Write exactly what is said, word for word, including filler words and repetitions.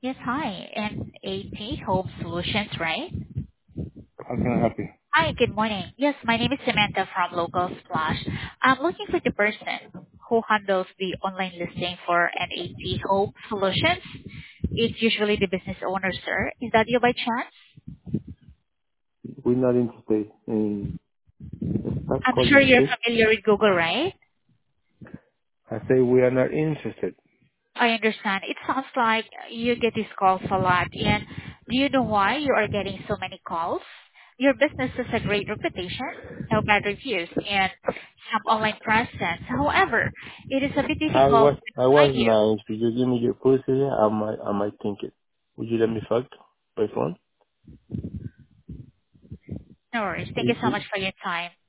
Yes, hi. N A T Home Solutions, right? How can I help you? Hi, good morning. Yes, my name is Samantha from Local Splash. I'm looking for the person who handles the online listing for N A T Home Solutions. It's usually the business owner, sir. Is that you by chance? We're not interested in stop I'm sure calling, you're okay? familiar with Google, right? I say we are not interested. I understand. It sounds like you get these calls a lot. And do you know why you are getting so many calls? Your business has a great reputation, no bad reviews, and some online presence. However, it is a bit I difficult was to I find was you. nice. If you give me your pussy, I might I might think it. Would you let me fuck by phone? No worries. Thank Is you so it? much for your time.